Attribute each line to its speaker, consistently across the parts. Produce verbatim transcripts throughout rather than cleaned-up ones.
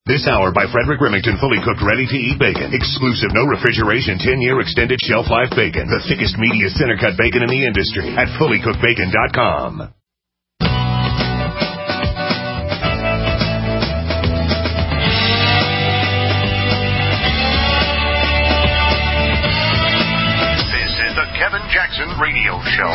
Speaker 1: This hour by Frederick Remington, fully cooked, ready-to-eat bacon. Exclusive, no refrigeration, ten-year extended shelf life bacon. The thickest, meatiest, center-cut bacon in the industry at fully cooked bacon dot com. This is the Kevin Jackson Radio Show.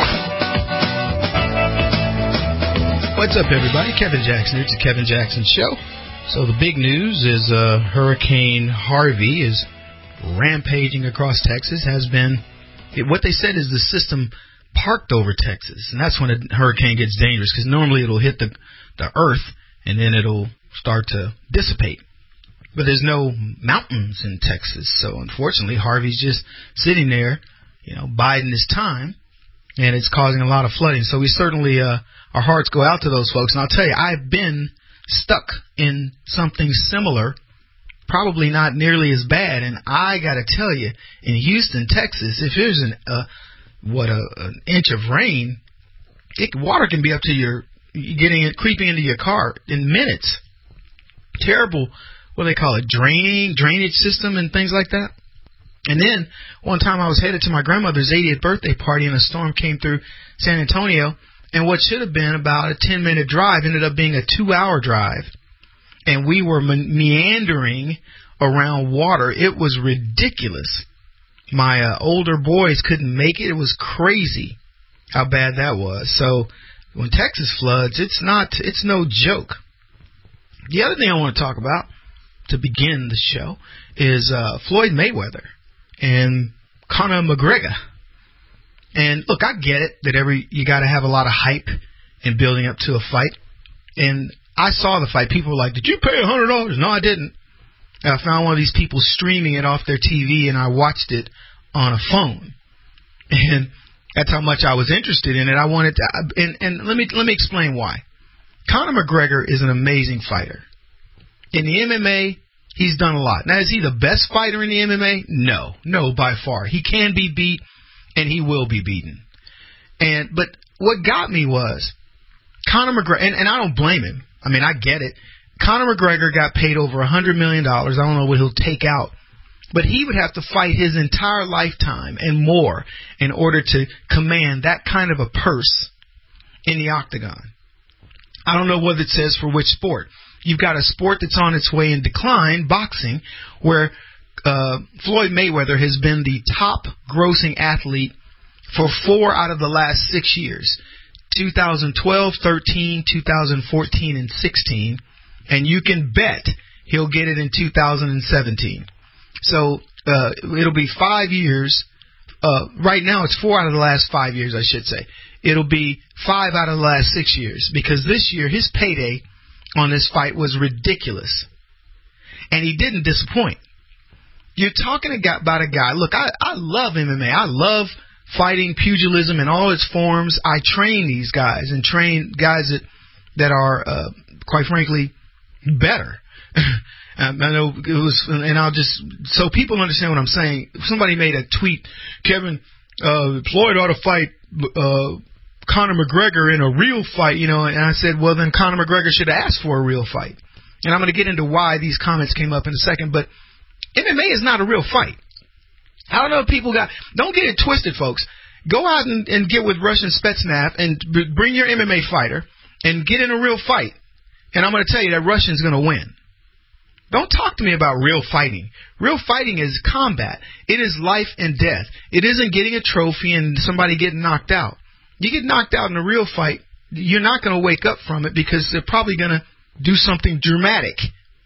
Speaker 2: What's up, everybody? Kevin Jackson. It's the Kevin Jackson Show. So the big news is uh, Hurricane Harvey is rampaging across Texas. Has been it, what they said is the system parked over Texas, and that's when a hurricane gets dangerous because normally it'll hit the the earth and then it'll start to dissipate. But there's no mountains in Texas, so unfortunately Harvey's just sitting there, you know, biding his time, and it's causing a lot of flooding. So we certainly uh, our hearts go out to those folks. And I'll tell you, I've been stuck in something similar, probably not nearly as bad. And I got to tell you, in Houston, Texas, if there's an uh, what a, an inch of rain, it, water can be up to your getting it creeping into your car in minutes. Terrible, what do they call it, draining drainage system and things like that. And then one time I was headed to my grandmother's eightieth birthday party, and a storm came through San Antonio. And what should have been about a ten-minute drive ended up being a two-hour drive. And we were me- meandering around water. It was ridiculous. My uh, older boys couldn't make it. It was crazy how bad that was. So when Texas floods, it's not, it's no joke. The other thing I want to talk about to begin the show is uh, Floyd Mayweather and Conor McGregor. And look, I get it that every you got to have a lot of hype in building up to a fight. And I saw the fight. People were like, "Did you pay one hundred dollars?" No, I didn't. I found one of these people streaming it off their T V, and I watched it on a phone. And that's how much I was interested in it. I wanted to, and, and let me let me explain why. Conor McGregor is an amazing fighter. In the M M A, he's done a lot. Now, is he the best fighter in the M M A? No, no, by far. He can be beat. And he will be beaten. And but what got me was Conor McGregor, and, and I don't blame him. I mean, I get it. Conor McGregor got paid over one hundred million dollars. I don't know what he'll take out. But he would have to fight his entire lifetime and more in order to command that kind of a purse in the octagon. I don't know what it says for which sport. You've got a sport that's on its way in decline, boxing, where Uh, Floyd Mayweather has been the top grossing athlete for four out of the last six years, two thousand twelve, thirteen, two thousand fourteen, and sixteen, and you can bet he'll get it in two thousand seventeen. So uh, it'll be five years. Uh, right now it's four out of the last five years, I should say. It'll be five out of the last six years because this year his payday on this fight was ridiculous, and he didn't disappoint. You're talking about a guy. Look, I, I love M M A. I love fighting, pugilism in all its forms. I train these guys and train guys that that are, uh, quite frankly, better. um, I know it was, and I'll just so people understand what I'm saying. Somebody made a tweet, Kevin, uh, Floyd ought to fight uh, Conor McGregor in a real fight, you know. And I said, well, then Conor McGregor should have asked for a real fight. And I'm going to get into why these comments came up in a second, but M M A is not a real fight. I don't know if people got... Don't get it twisted, folks. Go out and, and get with Russian Spetsnaz and b- bring your M M A fighter and get in a real fight. And I'm going to tell you that Russian's going to win. Don't talk to me about real fighting. Real fighting is combat. It is life and death. It isn't getting a trophy and somebody getting knocked out. You get knocked out in a real fight, you're not going to wake up from it because they're probably going to do something dramatic.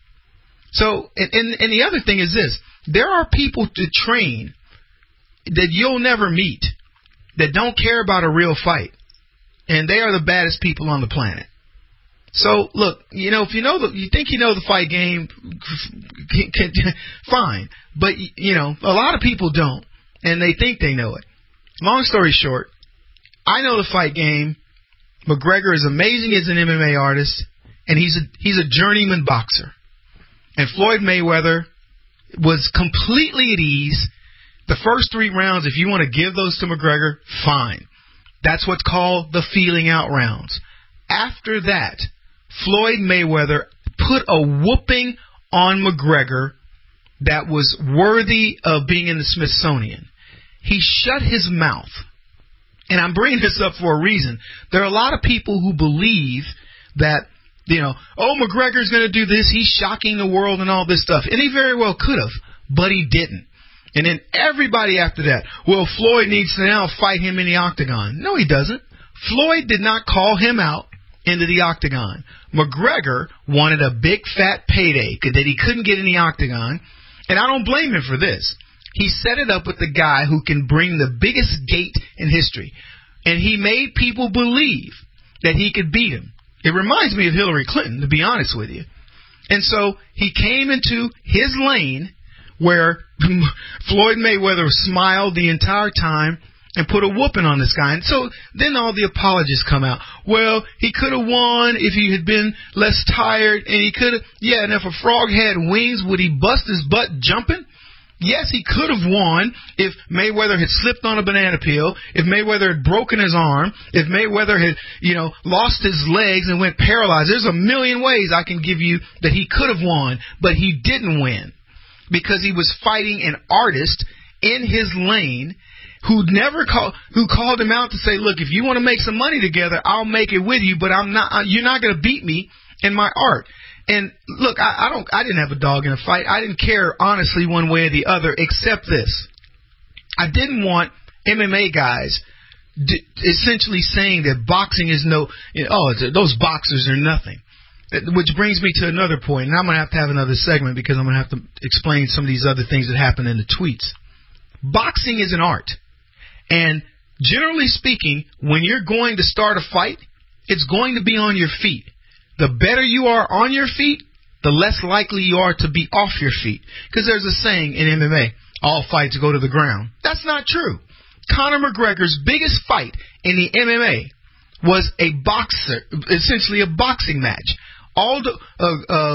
Speaker 2: So, and, and, and the other thing is this. There are people to train that you'll never meet that don't care about a real fight. And they are the baddest people on the planet. So, look, you know, if you know the, you think you know the fight game, fine. But, you know, a lot of people don't. And they think they know it. Long story short, I know the fight game. McGregor is amazing as an M M A artist. And he's a, he's a journeyman boxer. And Floyd Mayweather was completely at ease. The first three rounds, if you want to give those to McGregor, fine. That's what's called the feeling out rounds. After that, Floyd Mayweather put a whooping on McGregor that was worthy of being in the Smithsonian. He shut his mouth. And I'm bringing this up for a reason. There are a lot of people who believe that, you know, oh, McGregor's going to do this. He's shocking the world and all this stuff. And he very well could have, but he didn't. And then everybody after that, well, Floyd needs to now fight him in the octagon. No, he doesn't. Floyd did not call him out into the octagon. McGregor wanted a big fat payday that he couldn't get in the octagon. And I don't blame him for this. He set it up with the guy who can bring the biggest gate in history. And he made people believe that he could beat him. It reminds me of Hillary Clinton, to be honest with you. And so he came into his lane where Floyd Mayweather smiled the entire time and put a whooping on this guy. And so then all the apologists come out. Well, he could have won if he had been less tired. And he could have, yeah, and if a frog had wings, would he bust his butt jumping? Yes, he could have won if Mayweather had slipped on a banana peel, if Mayweather had broken his arm, if Mayweather had, you know, lost his legs and went paralyzed. There's a million ways I can give you that he could have won, but he didn't win because he was fighting an artist in his lane who never called, who called him out to say, look, if you want to make some money together, I'll make it with you, but I'm not, you're not going to beat me in my art. And look, I, I don't. I didn't have a dog in a fight. I didn't care, honestly, one way or the other, except this. I didn't want M M A guys d- essentially saying that boxing is no, you know, oh, those boxers are nothing. Which brings me to another point, and I'm going to have to have another segment because I'm going to have to explain some of these other things that happen in the tweets. Boxing is an art. And generally speaking, when you're going to start a fight, it's going to be on your feet. The better you are on your feet, the less likely you are to be off your feet. Because there's a saying in M M A, all fights go to the ground. That's not true. Conor McGregor's biggest fight in the M M A was a boxer, essentially a boxing match. Aldo, uh, uh,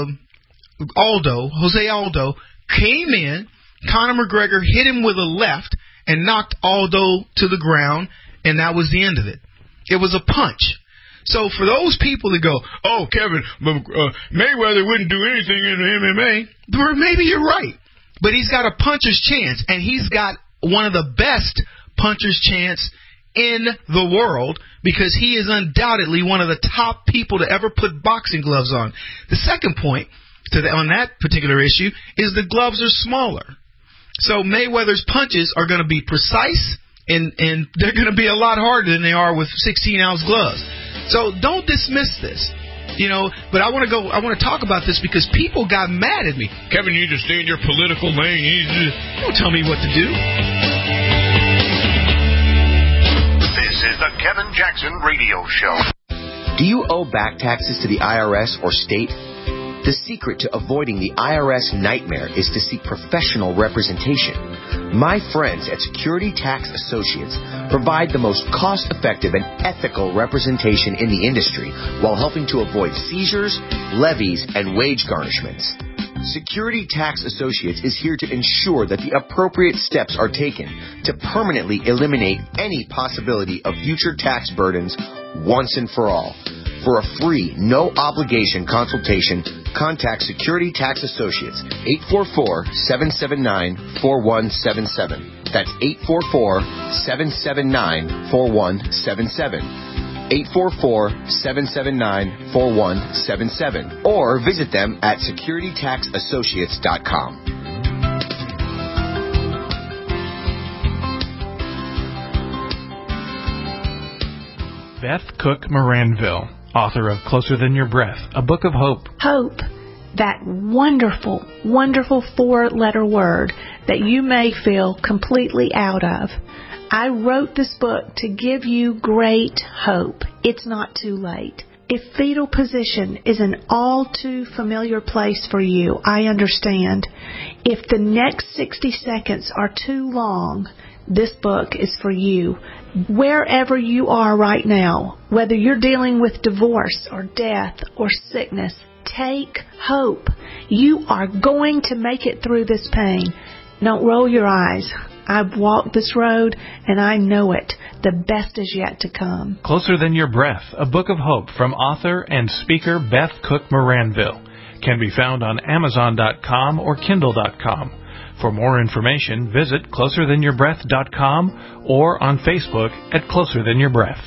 Speaker 2: Aldo, Jose Aldo, came in, Conor McGregor hit him with a left and knocked Aldo to the ground, and that was the end of it. It was a punch. So for those people that go, oh, Kevin, uh, Mayweather wouldn't do anything in the M M A, maybe you're right. But he's got a puncher's chance, and he's got one of the best puncher's chance in the world because he is undoubtedly one of the top people to ever put boxing gloves on. The second point to the, on that particular issue is the gloves are smaller. So Mayweather's punches are going to be precise, and, and they're going to be a lot harder than they are with sixteen-ounce gloves. So don't dismiss this, you know, but I want to go, I want to talk about this because people got mad at me. Kevin, you just stay in your political lane. You just, don't tell me what to do.
Speaker 1: This is the Kevin Jackson Radio Show.
Speaker 3: Do you owe back taxes to the I R S or state? The secret to avoiding the I R S nightmare is to seek professional representation. My friends at Security Tax Associates provide the most cost-effective and ethical representation in the industry while helping to avoid seizures, levies, and wage garnishments. Security Tax Associates is here to ensure that the appropriate steps are taken to permanently eliminate any possibility of future tax burdens once and for all. For a free, no-obligation consultation, contact Security Tax Associates, eight four four, seven seven nine, four one seven seven. That's eight four four, seven seven nine, four one seven seven. eight four four, seven seven nine, four one seven seven. Or visit them at security tax associates dot com.
Speaker 4: Beth Cook Moranville, author of Closer Than Your Breath, a book of hope.
Speaker 5: Hope, that wonderful, wonderful four-letter word that you may feel completely out of. I wrote this book to give you great hope. It's not too late. If fetal position is an all too familiar place for you, I understand. If the next sixty seconds are too long, this book is for you. Wherever you are right now, whether you're dealing with divorce or death or sickness, take hope. You are going to make it through this pain. Don't roll your eyes. I've walked this road, and I know it. The best is yet to come.
Speaker 4: Closer Than Your Breath, a book of hope from author and speaker Beth Cook Moranville. can be found on Amazon dot com or Kindle dot com. For more information, visit closer than your breath dot com or on Facebook at Closer Than Your Breath.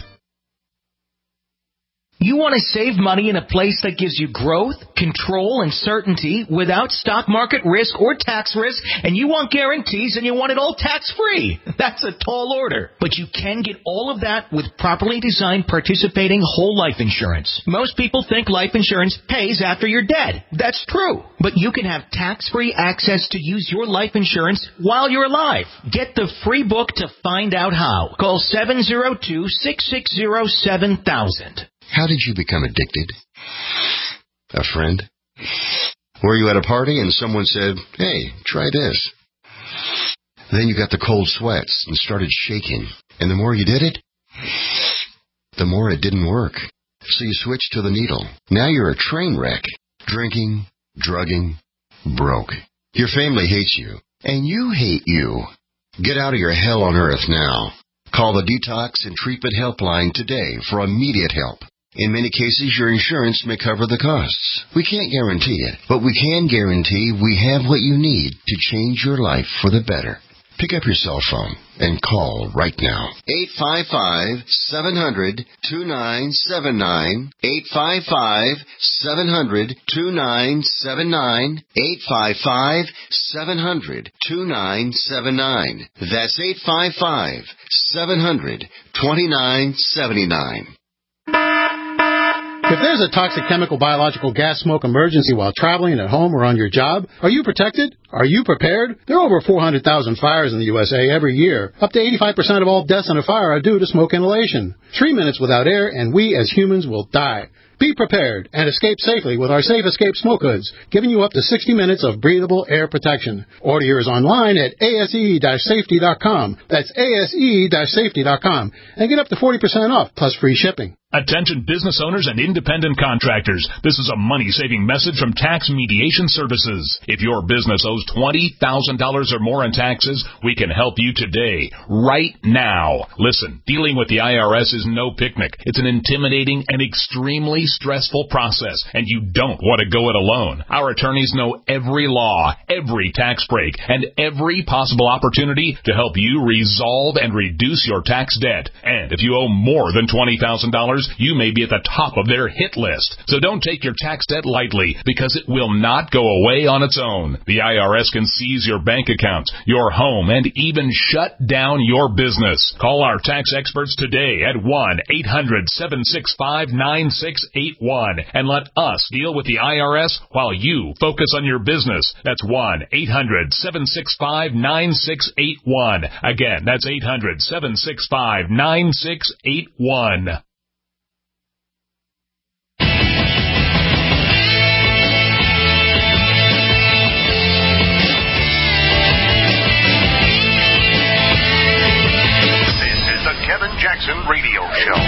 Speaker 6: You want to save money in a place that gives you growth, control, and certainty without stock market risk or tax risk, and you want guarantees and you want it all tax-free. That's a tall order. But you can get all of that with properly designed participating whole life insurance. Most people think life insurance pays after you're dead. That's true. But you can have tax-free access to use your life insurance while you're alive. Get the free book to find out how. Call seven zero two, six six zero, seven thousand.
Speaker 7: How did you become addicted? A friend? Were you at a party and someone said, hey, try this? Then you got the cold sweats and started shaking. And the more you did it, the more it didn't work. So you switched to the needle. Now you're a train wreck. Drinking, drugging, broke. Your family hates you. And you hate you. Get out of your hell on earth now. Call the Detox and Treatment Helpline today for immediate help. In many cases, your insurance may cover the costs. We can't guarantee it, but we can guarantee we have what you need to change your life for the better. Pick up your cell phone and call right now. eight five five, seven hundred, two nine seven nine. eight five five, seven hundred, two nine seven nine. eight five five, seven hundred, two nine seven nine. That's eight five five, seven hundred, two nine seven nine.
Speaker 8: If there's a toxic chemical, biological, gas, smoke emergency while traveling at home or on your job, are you protected? Are you prepared? There are over four hundred thousand fires in the U S A every year. Up to eighty-five percent of all deaths in a fire are due to smoke inhalation. Three minutes without air, and we as humans will die. Be prepared and escape safely with our Safe Escape Smoke Hoods, giving you up to sixty minutes of breathable air protection. Order yours online at A S E safety dot com. That's A S E safety dot com. And get up to forty percent off, plus free shipping.
Speaker 9: Attention business owners and independent contractors. This is a money-saving message from Tax Mediation Services. If your business owes twenty thousand dollars or more in taxes, we can help you today, right now. Listen, dealing with the I R S is no picnic. It's an intimidating and extremely stressful process, and you don't want to go it alone. Our attorneys know every law, every tax break, and every possible opportunity to help you resolve and reduce your tax debt. And if you owe more than twenty thousand dollars, you may be at the top of their hit list. So don't take your tax debt lightly, because it will not go away on its own. The I R S can seize your bank accounts, your home, and even shut down your business. Call our tax experts today at one eight hundred, seven six five, nine six eight one and let us deal with the I R S while you focus on your business. That's one eight hundred, seven six five, nine six eight one. Again, that's eight hundred, seven six five, nine six eight one.
Speaker 1: Kevin Jackson Radio Show.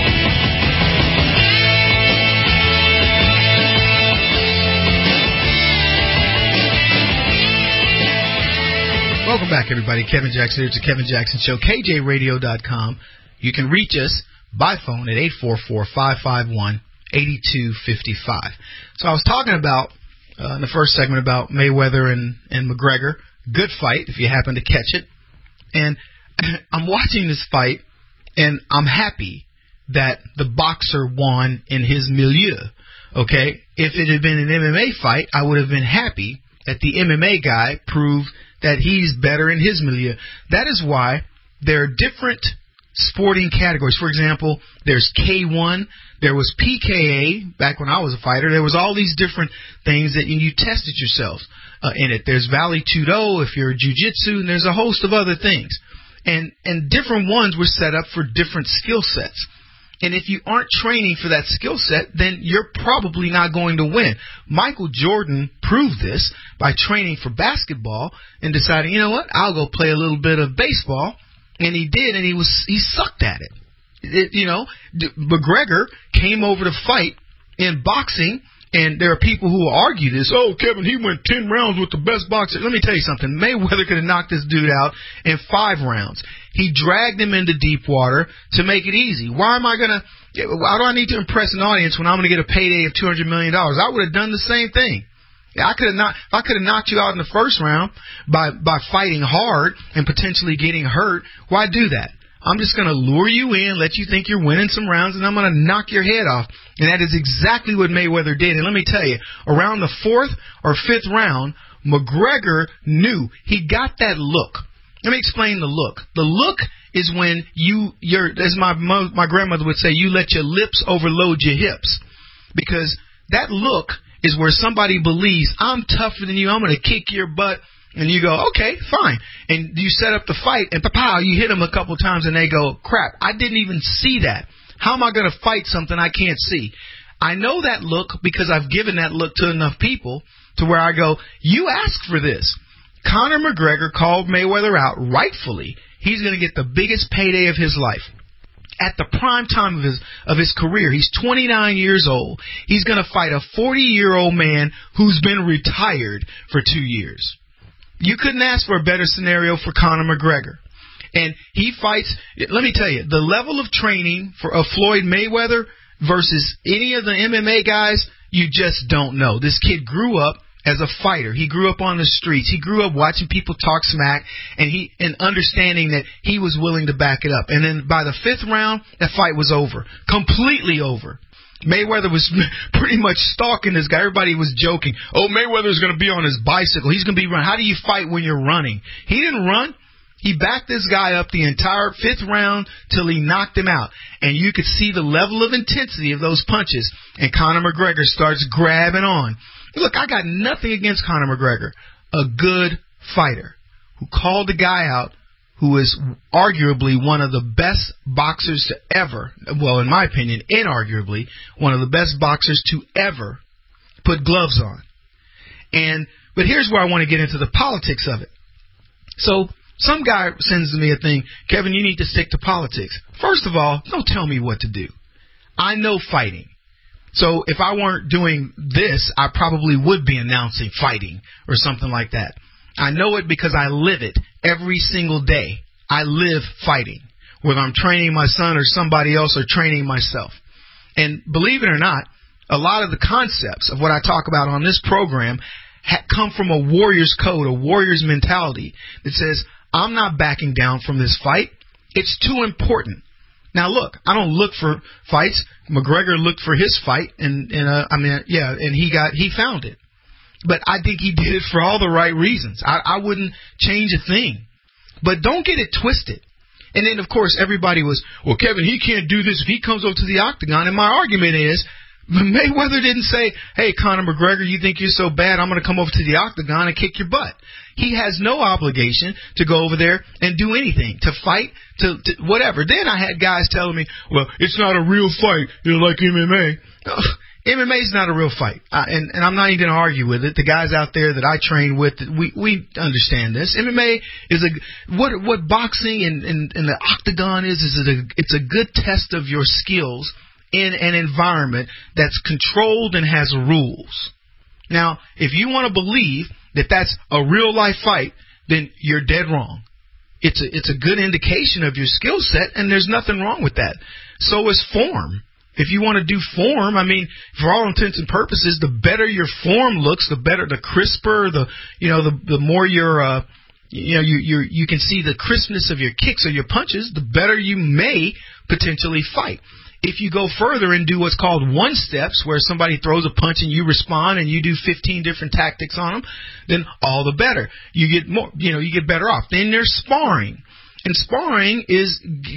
Speaker 2: Welcome back, everybody. Kevin Jackson. It's the Kevin Jackson Show. K J radio dot com. You can reach us by phone at eight four four, five five one, eight two five five. So I was talking about, uh, in the first segment, about Mayweather and, and McGregor. Good fight, if you happen to catch it. And I'm watching this fight, and I'm happy that the boxer won in his milieu, okay? If it had been an M M A fight, I would have been happy that the M M A guy proved that he's better in his milieu. That is why there are different sporting categories. For example, there's K one, there was P K A back when I was a fighter. There was all these different things that you, you tested yourself uh, in it. There's Vale Tudo if you're jiu-jitsu, and there's a host of other things. And and different ones were set up for different skill sets. And if you aren't training for that skill set, then you're probably not going to win. Michael Jordan proved this by training for basketball and deciding, you know what, I'll go play a little bit of baseball. And he did, and he was he sucked at it. it you know, McGregor came over to fight in boxing. And there are people who will argue this. Oh, Kevin, he went ten rounds with the best boxer. Let me tell you something. Mayweather could have knocked this dude out in five rounds. He dragged him into deep water to make it easy. Why am I going to – why do I need to impress an audience when I'm going to get a payday of two hundred million dollars? I would have done the same thing. I could have not. If I could have knocked you out in the first round by by fighting hard and potentially getting hurt, why do that? I'm just going to lure you in, let you think you're winning some rounds, and I'm going to knock your head off. And that is exactly what Mayweather did. And let me tell you, around the fourth or fifth round, McGregor knew. He got that look. Let me explain the look. The look is when you, you're, as my my grandmother would say, you let your lips overload your hips. Because that look is where somebody believes, I'm tougher than you, I'm going to kick your butt. And you go, okay, fine. And you set up the fight, and pow, you hit them a couple times, and they go, crap, I didn't even see that. How am I going to fight something I can't see? I know that look because I've given that look to enough people to where I go, you asked for this. Conor McGregor called Mayweather out rightfully. He's going to get the biggest payday of his life. At the prime time of his of his career, he's twenty-nine years old. He's going to fight a forty-year-old man who's been retired for two years. You couldn't ask for a better scenario for Conor McGregor. And he fights, let me tell you, the level of training for a Floyd Mayweather versus any of the M M A guys, you just don't know. This kid grew up as a fighter. He grew up on the streets. He grew up watching people talk smack and he and understanding that he was willing to back it up. And then by the fifth round, that fight was over. Completely over. Mayweather was pretty much stalking this guy. Everybody was joking. Oh, Mayweather's going to be on his bicycle. He's going to be running. How do you fight when you're running? He didn't run. He backed this guy up the entire fifth round till he knocked him out. And you could see the level of intensity of those punches. And Conor McGregor starts grabbing on. Look, I got nothing against Conor McGregor. A good fighter who called the guy out, who is arguably one of the best boxers to ever, well, in my opinion, inarguably, one of the best boxers to ever put gloves on. And but here's where I want to get into the politics of it. So some guy sends me a thing, Kevin, you need to stick to politics. First of all, don't tell me what to do. I know fighting. So if I weren't doing this, I probably would be announcing fighting or something like that. I know it because I live it every single day. I live fighting, whether I'm training my son or somebody else or training myself. And believe it or not, a lot of the concepts of what I talk about on this program ha- come from a warrior's code, a warrior's mentality that says, I'm not backing down from this fight. It's too important. Now, look, I don't look for fights. McGregor looked for his fight, and, and uh, I mean, yeah, and he got he found it. But I think he did it for all the right reasons. I, I wouldn't change a thing. But don't get it twisted. And then, of course, everybody was, well, Kevin, he can't do this if he comes over to the octagon. And my argument is, Mayweather didn't say, hey, Conor McGregor, you think you're so bad, I'm going to come over to the octagon and kick your butt. He has no obligation to go over there and do anything, to fight, to, to whatever. Then I had guys telling me, well, it's not a real fight, you know, like M M A. M M A is not a real fight, uh, and, and I'm not even going to argue with it. The guys out there that I train with, we we understand this. M M A is a what what boxing and, and, and the octagon is is a, it's a good test of your skills in an environment that's controlled and has rules. Now, if you want to believe that that's a real life fight, then you're dead wrong. It's a it's a good indication of your skill set, and there's nothing wrong with that. So is form. If you want to do form, I mean, for all intents and purposes, the better your form looks, the better, the crisper, the you know, the the more your uh, you know, you you you can see the crispness of your kicks or your punches, the better you may potentially fight. If you go further and do what's called one steps, where somebody throws a punch and you respond and you do fifteen different tactics on them, then all the better. You get more, you know, you get better off. Then there's sparring, and sparring is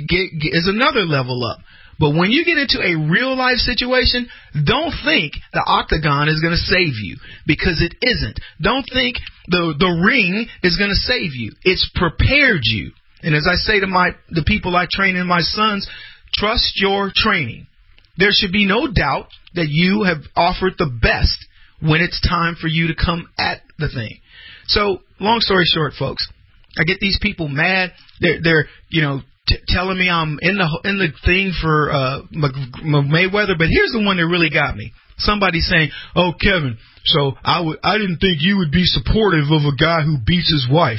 Speaker 2: is another level up. But when you get into a real life situation, don't think the octagon is going to save you, because it isn't. Don't think the the ring is going to save you. It's prepared you. And as I say to my the people I train in my sons, trust your training. There should be no doubt that you have offered the best when it's time for you to come at the thing. So, long story short, folks, I get these people mad. They're, they're you know, t- telling me I'm in the in the thing for uh, Mayweather. But here's the one that really got me. Somebody saying, "Oh, Kevin, so I would I didn't think you would be supportive of a guy who beats his wife."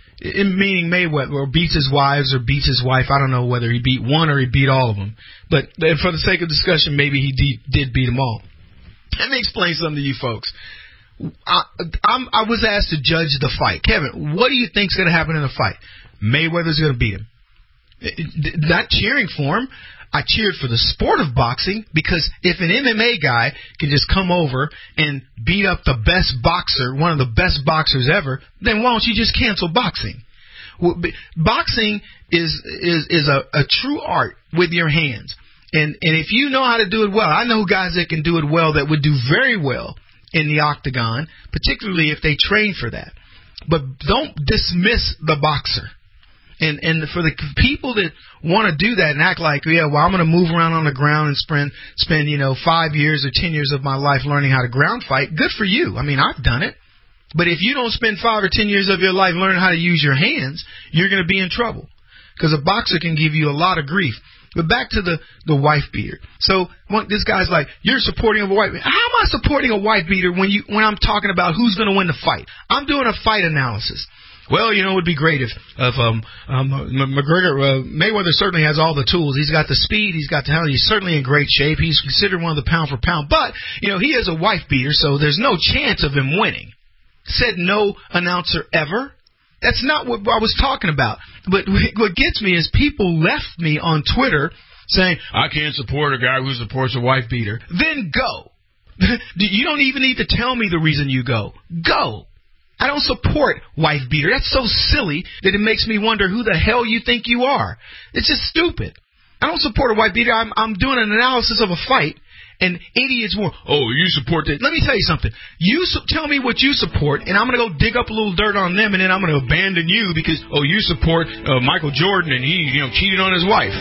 Speaker 2: In meaning Mayweather, or beats his wives, or beats his wife. I don't know whether he beat one or he beat all of them. But for the sake of discussion, maybe he de- did beat them all. Let me explain something to you folks. I, I'm, I was asked to judge the fight. Kevin, what do you think's going to happen in the fight? Mayweather's going to beat him. Not cheering for him. I cheered for the sport of boxing, because if an M M A guy can just come over and beat up the best boxer, one of the best boxers ever, then why don't you just cancel boxing? Well, boxing is is is a, a true art with your hands. And and if you know how to do it well, I know guys that can do it well that would do very well in the octagon, particularly if they train for that. But don't dismiss the boxer. And and for the people that want to do that and act like, yeah, well, I'm going to move around on the ground and spend, spend, you know, five years or ten years of my life learning how to ground fight, good for you. I mean, I've done it. But if you don't spend five or ten years of your life learning how to use your hands, you're going to be in trouble. Because a boxer can give you a lot of grief. But back to the, the wife beater. So one, this guy's like, you're supporting a wife beater. How am I supporting a wife beater when you when I'm talking about who's going to win the fight? I'm doing a fight analysis. Well, you know, it would be great if, if um, um, McGregor, uh, Mayweather certainly has all the tools. He's got the speed. He's got the talent. He's certainly in great shape. He's considered one of the pound for pound. But, you know, he is a wife beater, so there's no chance of him winning. Said no announcer ever. That's not what I was talking about. But what gets me is people left me on Twitter saying, I can't support a guy who supports a wife beater. Then go. You don't even need to tell me the reason you go. Go. I don't support wife beater. That's so silly that it makes me wonder who the hell you think you are. It's just stupid. I don't support a wife beater. I'm, I'm doing an analysis of a fight, and idiots will, oh, you support that. Let me tell you something. You su- tell me what you support, and I'm going to go dig up a little dirt on them, and then I'm going to abandon you because, oh, you support uh, Michael Jordan, and he, you know, cheated on his wife.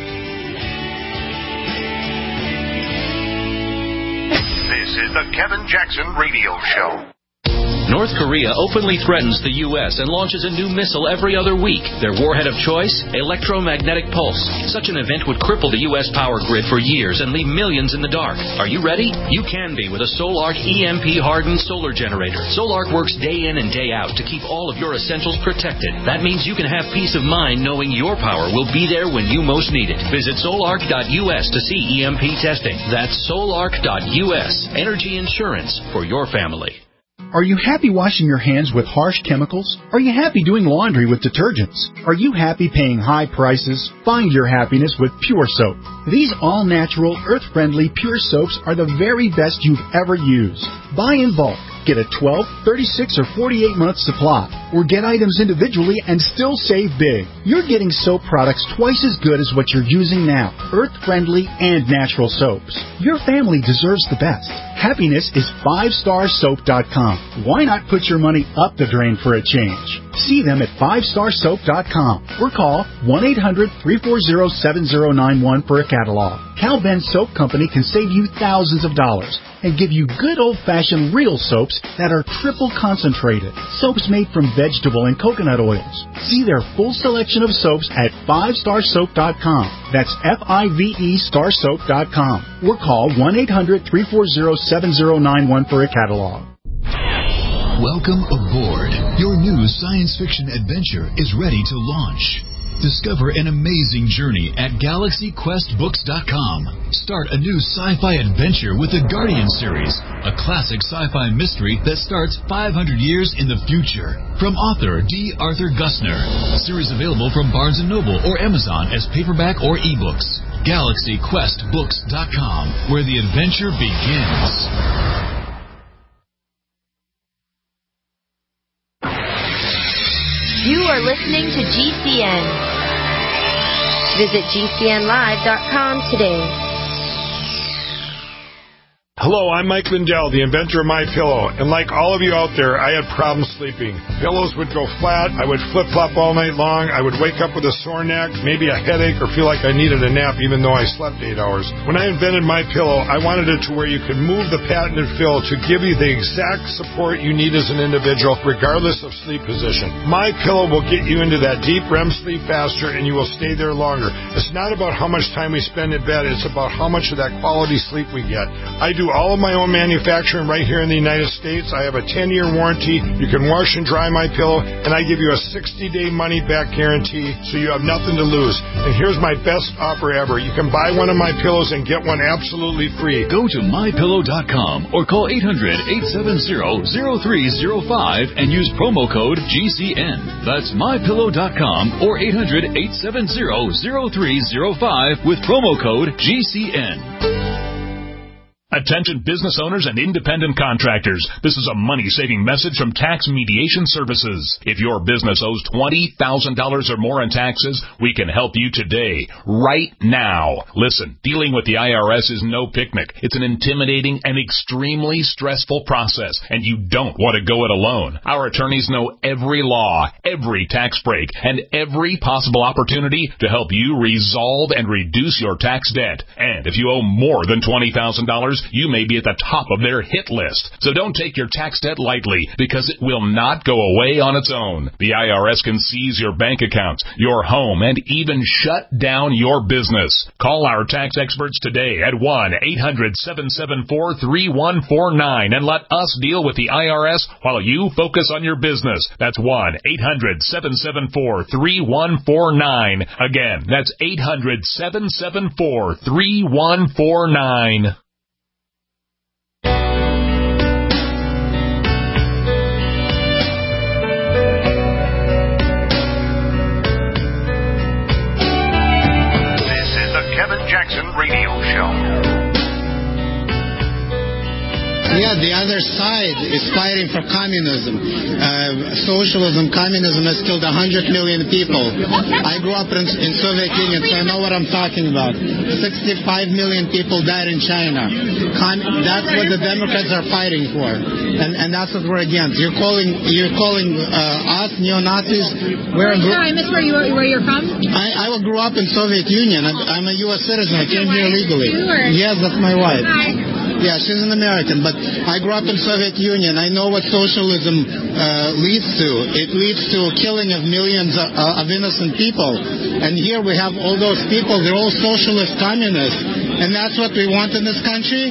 Speaker 1: This is the Kevin Jackson Radio Show.
Speaker 6: North Korea openly threatens the U S and launches a new missile every other week. Their warhead of choice? Electromagnetic pulse. Such an event would cripple the U S power grid for years and leave millions in the dark. Are you ready? You can be with a Solark E M P-hardened solar generator. Solark works day in and day out to keep all of your essentials protected. That means you can have peace of mind knowing your power will be there when you most need it. Visit solark dot U S to see E M P testing. That's solark dot U S. Energy insurance for your family.
Speaker 10: Are you happy washing your hands with harsh chemicals? Are you happy doing laundry with detergents? Are you happy paying high prices? Find your happiness with Pure Soap. These all-natural, earth-friendly Pure Soaps are the very best you've ever used. Buy in bulk. Get a twelve, thirty-six, or forty-eight month supply, or get items individually and still save big. You're getting soap products twice as good as what you're using now. Earth-friendly and natural soaps. Your family deserves the best. Happiness is five star soap dot com. Why not put your money up the drain for a change? See them at five star soap dot com or call one eight hundred, three four zero, seven zero nine one for a catalog. Cal Ben Soap Company can save you thousands of dollars and give you good old-fashioned real soaps that are triple concentrated. Soaps made from vegetable and coconut oils. See their full selection of soaps at five star soap dot com. That's F I V E star soap dot com. Or call one eight hundred, three four zero, seven zero nine one for a catalog.
Speaker 11: Welcome aboard. Your new science fiction adventure is ready to launch. Discover an amazing journey at galaxy quest books dot com. Start a new sci-fi adventure with the Guardian series, a classic sci-fi mystery that starts five hundred years in the future. From author D. Arthur Gussner. Series available from Barnes and Noble or Amazon as paperback or ebooks. galaxy quest books dot com, where the adventure begins.
Speaker 12: You are listening to G C N. Visit G C N live dot com today.
Speaker 13: Hello, I'm Mike Lindell, the inventor of MyPillow, and like all of you out there, I had problems sleeping. Pillows would go flat, I would flip-flop all night long, I would wake up with a sore neck, maybe a headache, or feel like I needed a nap even though I slept eight hours. When I invented MyPillow, I wanted it to where you could move the patented fill to give you the exact support you need as an individual, regardless of sleep position. MyPillow will get you into that deep R E M sleep faster, and you will stay there longer. It's not about how much time we spend in bed, it's about how much of that quality sleep we get. I do all of my own manufacturing right here in the United States. I have a ten-year warranty. You can wash and dry my pillow, and I give you a sixty-day money-back guarantee, so you have nothing to lose. And here's my best offer ever. You can buy one of my pillows and get one absolutely free.
Speaker 11: Go to my pillow dot com or call eight hundred, eight seven zero, zero three zero five and use promo code G C N. That's my pillow dot com or eight hundred, eight seven zero, zero three zero five with promo code G C N.
Speaker 9: Attention business owners and independent contractors. This is a money-saving message from Tax Mediation Services. If your business owes twenty thousand dollars or more in taxes, we can help you today, right now. Listen, dealing with the I R S is no picnic. It's an intimidating and extremely stressful process, and you don't want to go it alone. Our attorneys know every law, every tax break, and every possible opportunity to help you resolve and reduce your tax debt. And if you owe more than twenty thousand dollars, you may be at the top of their hit list. So don't take your tax debt lightly, because it will not go away on its own. The I R S can seize your bank accounts, your home, and even shut down your business. Call our tax experts today at one eight hundred, seven seven four, three one four nine and let us deal with the I R S while you focus on your business. That's one eight hundred, seven seven four, three one four nine. Again, that's eight hundred, seven seven four, three one four nine.
Speaker 1: Jackson Radio Show.
Speaker 14: Yeah, the other side is fighting for communism. Uh, socialism, communism has killed one hundred million people. I grew up in, in Soviet Union, so I know what I'm talking about. sixty-five million people died in China. Com- that's what the Democrats are fighting for, and and that's what we're against. You're calling you're calling uh, us neo-Nazis. We're
Speaker 15: Sorry, I missed where you were, where you're from.
Speaker 14: I, I grew up in Soviet Union. I'm, I'm a U S citizen. I came here legally. Yes, that's my wife.
Speaker 15: Hi.
Speaker 14: Yeah, she's an American, but I grew up in Soviet Union. I know what socialism uh, leads to. It leads to killing of millions of, uh, of innocent people. And here we have all those people. They're all socialist communists. And that's what we want in this country?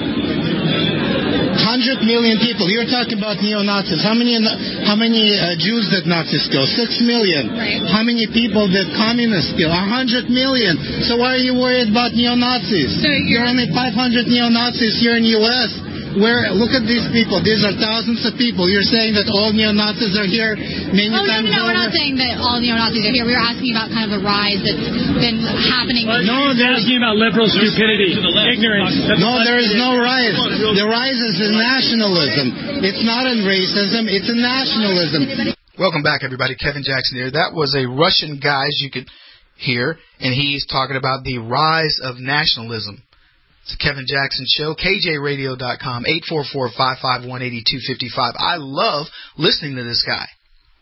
Speaker 14: one hundred million people. You're talking about neo-Nazis. How many how many uh, Jews did Nazis kill? Six million.
Speaker 15: Right.
Speaker 14: How many people did communists kill? one hundred million. So why are you worried about neo-Nazis?
Speaker 15: So
Speaker 14: you're only five hundred neo-Nazis here in the U S Where, look at these people. These are thousands of people. You're saying that all neo-Nazis are here many
Speaker 15: oh,
Speaker 14: times
Speaker 15: no, no, no.
Speaker 14: over?
Speaker 15: We're not saying that all neo-Nazis are here. We were asking about kind of a rise that's been happening.
Speaker 14: No, they're
Speaker 16: asking about liberal stupidity, ignorance.
Speaker 14: No, there is no rise. The rise is in nationalism. It's not in racism. It's in nationalism.
Speaker 2: Welcome back, everybody. Kevin Jackson here. That was a Russian guy, as you could hear, and he's talking about the rise of nationalism. It's the Kevin Jackson Show, K J radio dot com, eight four four, five five one, eight two five five. I love listening to this guy.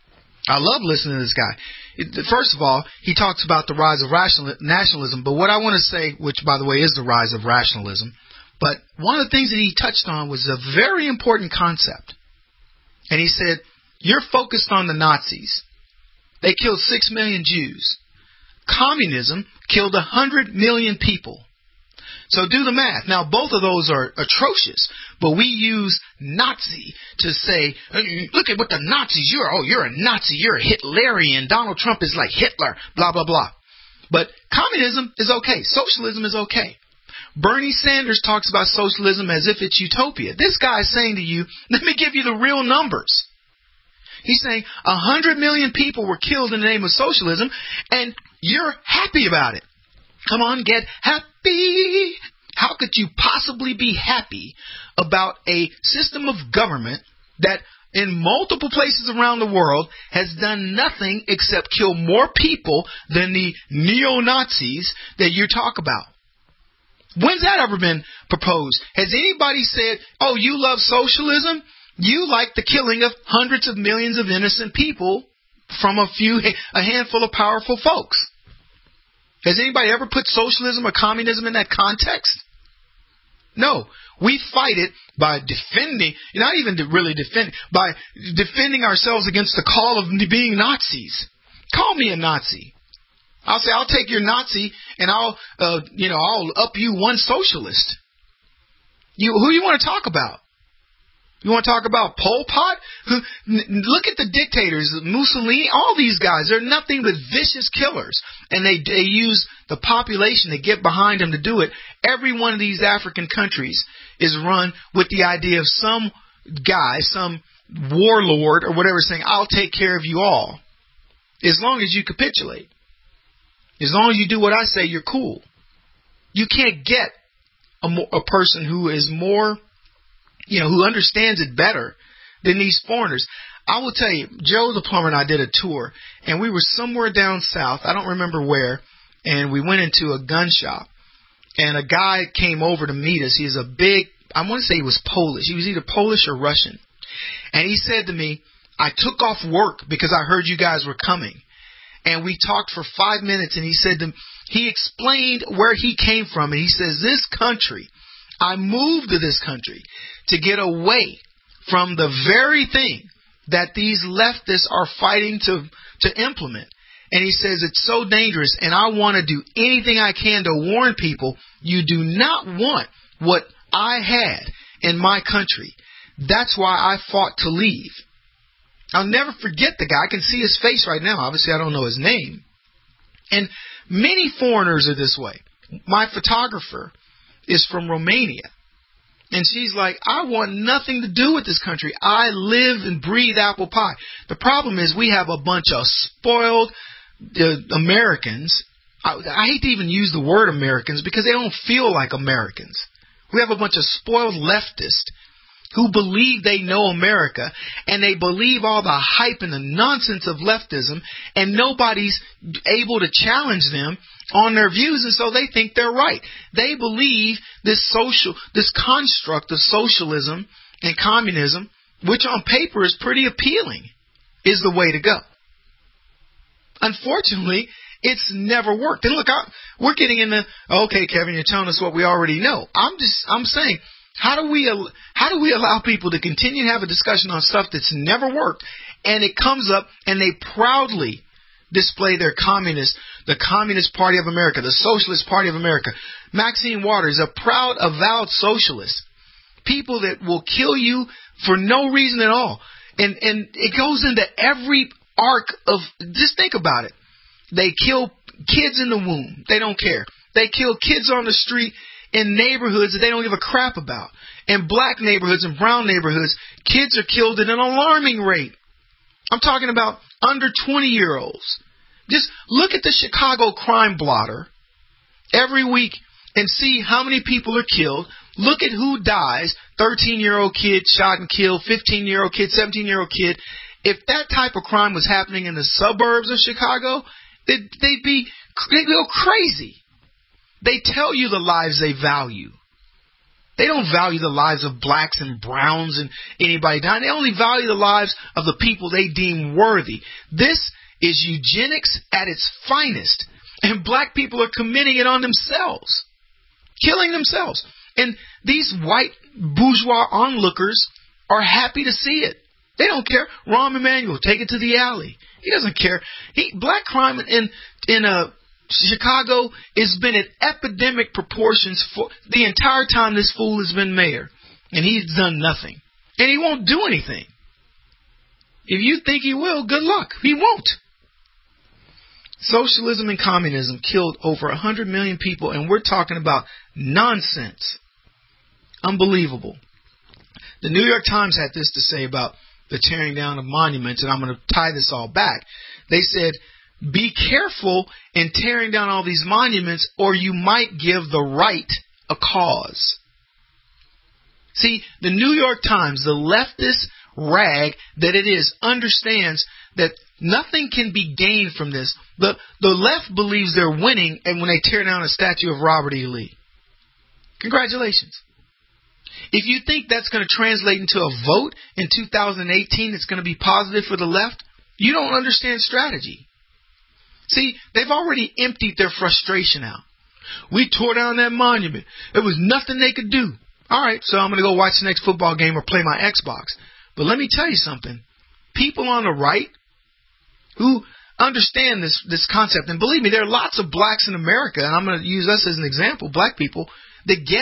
Speaker 2: I love listening to this guy. It, first of all, he talks about the rise of rational, nationalism, but what I want to say, which, by the way, is the rise of rationalism, but one of the things that he touched on was a very important concept. And he said, you're focused on the Nazis. They killed six million Jews. Communism killed one hundred million people. So do the math. Now, both of those are atrocious, but we use Nazi to say, look at what the Nazis, you're, oh, you're a Nazi, you're a Hitlerian, Donald Trump is like Hitler, blah, blah, blah. But communism is okay. Socialism is okay. Bernie Sanders talks about socialism as if it's utopia. This guy is saying to you, let me give you the real numbers. He's saying one hundred million people were killed in the name of socialism, and you're happy about it. Come on, get happy. How could you possibly be happy about a system of government that in multiple places around the world has done nothing except kill more people than the neo-Nazis that you talk about? When's that ever been proposed? Has anybody said, oh, you love socialism? You like the killing of hundreds of millions of innocent people from a few, a handful of powerful folks? Has anybody ever put socialism or communism in that context? No. We fight it by defending, not even really defending, by defending ourselves against the call of being Nazis. Call me a Nazi. I'll say, I'll take your Nazi and I'll, uh, you know, I'll up you one socialist. You who you want to talk about? You want to talk about Pol Pot? Who, n- look at the dictators, Mussolini, all these guys. They're nothing but vicious killers. And they, they use the population to get behind them to do it. Every one of these African countries is run with the idea of some guy, some warlord or whatever saying, I'll take care of you all. As long as you capitulate. As long as you do what I say, you're cool. You can't get a, mo- a person who is more... you know, who understands it better than these foreigners. I will tell you, Joe the plumber and I did a tour, and we were somewhere down south, I don't remember where, and we went into a gun shop, and a guy came over to meet us. He's a big, I want to say he was Polish. He was either Polish or Russian. And he said to me, I took off work because I heard you guys were coming. And we talked for five minutes, and he said to, he explained where he came from, and he says, this country, I moved to this country to get away from the very thing that these leftists are fighting to, to implement. And he says it's so dangerous, and I want to do anything I can to warn people, you do not want what I had in my country. That's why I fought to leave. I'll never forget the guy. I can see his face right now. Obviously, I don't know his name. And many foreigners are this way. My photographer is from Romania. And she's like, I want nothing to do with this country. I live and breathe apple pie. The problem is we have a bunch of spoiled uh, Americans. I, I hate to even use the word Americans because they don't feel like Americans. We have a bunch of spoiled leftists who believe they know America, and they believe all the hype and the nonsense of leftism, and nobody's able to challenge them on their views, and so they think they're right. They believe this social, this construct of socialism and communism, which on paper is pretty appealing, is the way to go. Unfortunately, it's never worked. And look, I, we're getting into, okay, Kevin, you're telling us what we already know. I'm just, I'm saying, how do we, how do we allow people to continue to have a discussion on stuff that's never worked, and it comes up and they proudly display their communist, the Communist Party of America, the Socialist Party of America. Maxine Waters, a proud, avowed socialist. People that will kill you for no reason at all. And, and it goes into every arc of, just think about it. They kill kids in the womb. They don't care. They kill kids on the street in neighborhoods that they don't give a crap about. In black neighborhoods and brown neighborhoods, kids are killed at an alarming rate. I'm talking about under twenty-year-olds. Just look at the Chicago crime blotter every week and see how many people are killed. Look at who dies. thirteen-year-old kid shot and killed, fifteen-year-old kid, seventeen-year-old kid. If that type of crime was happening in the suburbs of Chicago, they'd, they'd be they'd go crazy. They tell you the lives they value. They don't value the lives of blacks and browns and anybody dying. They only value the lives of the people they deem worthy. This is eugenics at its finest. And black people are committing it on themselves. Killing themselves. And these white bourgeois onlookers are happy to see it. They don't care. Rahm Emanuel, take it to the alley. He doesn't care. He, black crime in, in a Chicago has been at epidemic proportions for the entire time this fool has been mayor. And he's done nothing. And he won't do anything. If you think he will, good luck. He won't. Socialism and communism killed over one hundred million people, and we're talking about nonsense. Unbelievable. The New York Times had this to say about the tearing down of monuments, and I'm going to tie this all back. They said, be careful in tearing down all these monuments, or you might give the right a cause. See, the New York Times, the leftist rag that it is, understands that nothing can be gained from this. The, the left believes they're winning, and when they tear down a statue of Robert E. Lee. Congratulations. If you think that's going to translate into a vote in two thousand eighteen that's going to be positive for the left, you don't understand strategy. See, they've already emptied their frustration out. We tore down that monument. There was nothing they could do. All right, so I'm going to go watch the next football game or play my Xbox. But let me tell you something. People on the right who understand this, this concept, and believe me, there are lots of blacks in America, and I'm going to use us as an example, black people, that get it.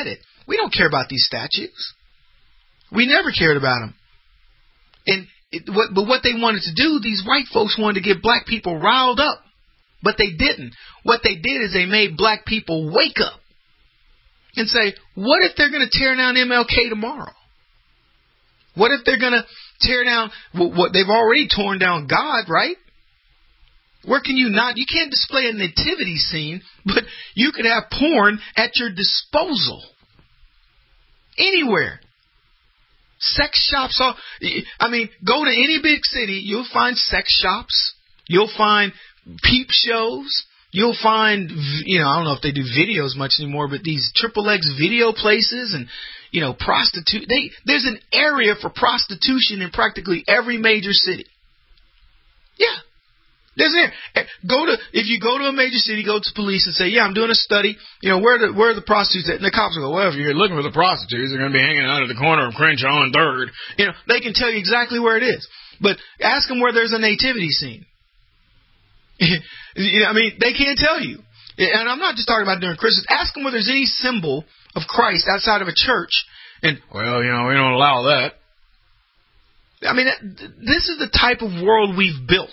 Speaker 2: We don't care about these statues. We never cared about them. And it, what, but what they wanted to do, these white folks wanted to get black people riled up. But they didn't. What they did is they made black people wake up and say, what if they're going to tear down M L K tomorrow? What if they're going to tear down what, what they've already torn down God, right? Where can you not? You can't display a nativity scene, but you could have porn at your disposal. Anywhere. Sex shops. All, I mean, go to any big city, you'll find sex shops. You'll find peep shows. You'll find, you know, I don't know if they do videos much anymore, but these triple X video places and, you know, prostitute. They, there's an area for prostitution in practically every major city. Yeah. There's an go to if you go to a major city, go to police and say, yeah, I'm doing a study. You know, where are the where are the prostitutes at? And the cops will go, well, if you're looking for the prostitutes, they're going to be hanging out at the corner of Crenshaw and Third. You know, they can tell you exactly where it is. But ask them where there's a nativity scene. You know, I mean, they can't tell you. And I'm not just talking about during Christmas. Ask them where there's any symbol of Christ outside of a church. And, well, you know, we don't allow that. I mean, this is the type of world we've built.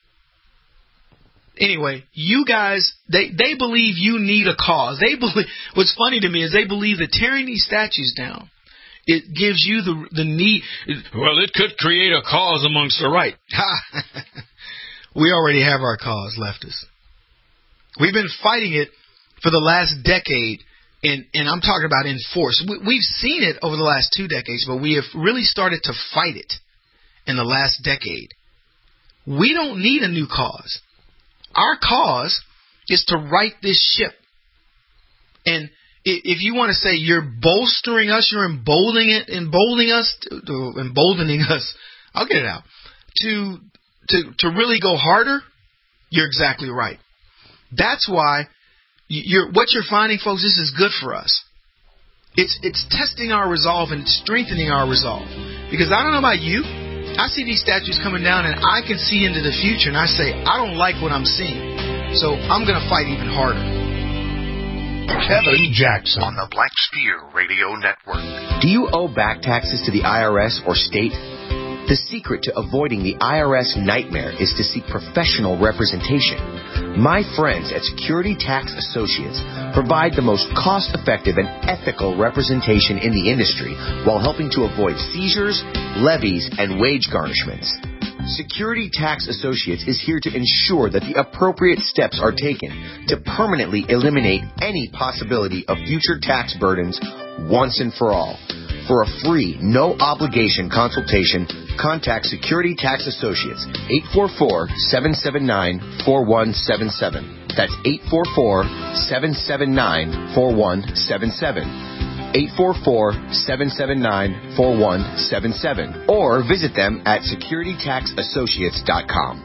Speaker 2: Anyway, you guys, they, they believe you need a cause. They believe, what's funny to me is they believe that tearing these statues down, it gives you the the need. Well, it could create a cause amongst the right. We already have our cause, leftists. We've been fighting it for the last decade, and, and I'm talking about in force. We, we've seen it over the last two decades, but we have really started to fight it in the last decade. We don't need a new cause. Our cause is to right this ship. And if you want to say you're bolstering us, you're emboldening it, emboldening us, emboldening us, I'll get it out, to to to really go harder, you're exactly right. That's why you're what you're finding, folks. This is good for us. It's it's testing our resolve and strengthening our resolve. Because I don't know about you, I see these statues coming down and I can see into the future, and I say I don't like what I'm seeing, so I'm going to fight even harder.
Speaker 1: Kevin Jackson on the Black Spear Radio Network.
Speaker 3: Do you owe back taxes to the I R S or state? The secret to avoiding the I R S nightmare is to seek professional representation. My friends at Security Tax Associates provide the most cost-effective and ethical representation in the industry while helping to avoid seizures, levies, and wage garnishments. Security Tax Associates is here to ensure that the appropriate steps are taken to permanently eliminate any possibility of future tax burdens once and for all. For a free, no-obligation consultation, contact Security Tax Associates, eight four four, seven seven nine, four one seven seven. That's eight four four, seven seven nine, four one seven seven. eight four four, seven seven nine, four one seven seven. Or visit them at security tax associates dot com.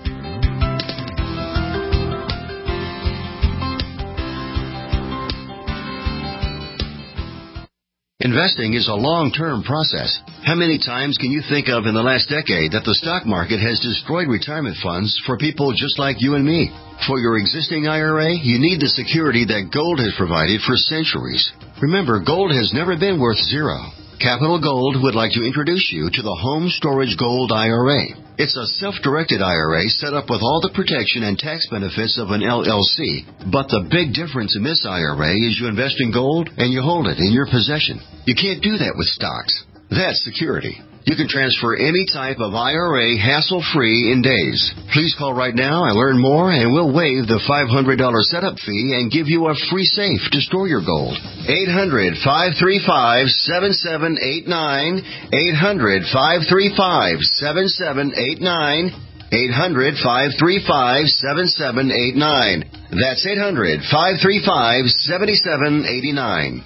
Speaker 7: Investing is a long-term process. How many times can you think of in the last decade that the stock market has destroyed retirement funds for people just like you and me? For your existing I R A, you need the security that gold has provided for centuries. Remember, gold has never been worth zero. Capital Gold would like to introduce you to the Home Storage Gold I R A. It's a self-directed I R A set up with all the protection and tax benefits of an L L C. But the big difference in this I R A is you invest in gold and you hold it in your possession. You can't do that with stocks. That's security. You can transfer any type of I R A hassle-free in days. Please call right now and learn more, and we'll waive the five hundred dollars setup fee and give you a free safe to store your gold. eight hundred, five three five, seven seven eight nine. eight hundred, five three five, seven seven eight nine. eight hundred, five three five, seven seven eight nine. That's eight hundred, five three five, seven seven eight nine.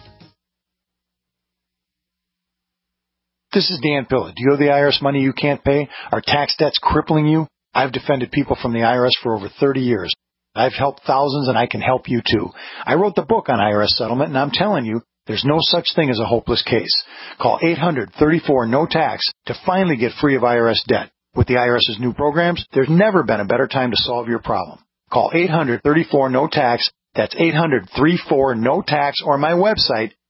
Speaker 10: This is Dan Pilla. Do you owe the I R S money you can't pay? Are tax debts crippling you? I've defended people from the I R S for over thirty years. I've helped thousands, and I can help you too. I wrote the book on I R S settlement, and I'm telling you, there's no such thing as a hopeless case. Call eight hundred, thirty-four, no tax to finally get free of I R S debt. With the IRS's new programs, there's never been a better time to solve your problem. Call eight hundred, thirty-four, no tax. That's eight hundred, thirty-four, no tax, or my website,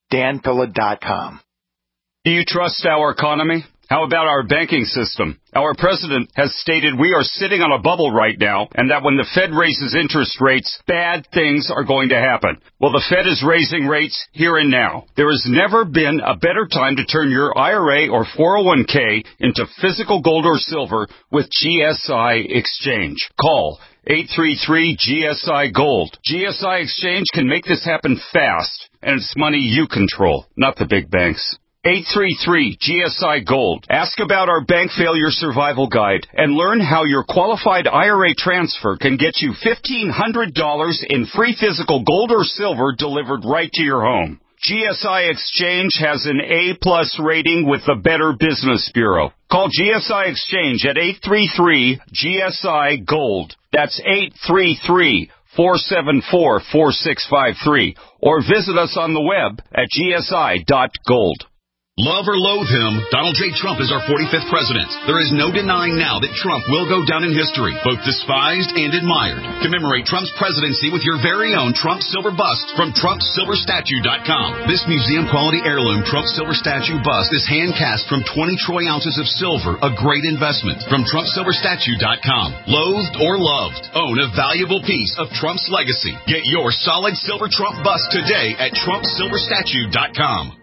Speaker 17: Dan Pilla dot com.
Speaker 18: Do you trust our economy? How about our banking system? Our president has stated we are sitting on a bubble right now, and that when the Fed raises interest rates, bad things are going to happen. Well, the Fed is raising rates here and now. There has never been a better time to turn your I R A or four oh one k into physical gold or silver with G S I Exchange. Call eight three three G S I Gold. G S I Exchange can make this happen fast, and it's money you control, not the big banks. eight three three G S I Gold. Ask about our bank failure survival guide and learn how your qualified I R A transfer can get you fifteen hundred dollars in free physical gold or silver delivered right to your home. G S I Exchange has an A-plus rating with the Better Business Bureau. Call G S I Exchange at eight three three G S I Gold. That's eight three three, four seven four, four six five three. Or visit us on the web at G S I dot gold.
Speaker 19: Love or loathe him, Donald J. Trump is our forty-fifth president. There is no denying now that Trump will go down in history, both despised and admired. Commemorate Trump's presidency with your very own Trump Silver Bust from Trump Silver Statue dot com. This museum-quality heirloom Trump Silver Statue Bust is hand-cast from twenty troy ounces of silver, a great investment. From Trump Silver Statue dot com. Loathed or loved, own a valuable piece of Trump's legacy. Get your solid silver Trump bust today at Trump Silver Statue dot com.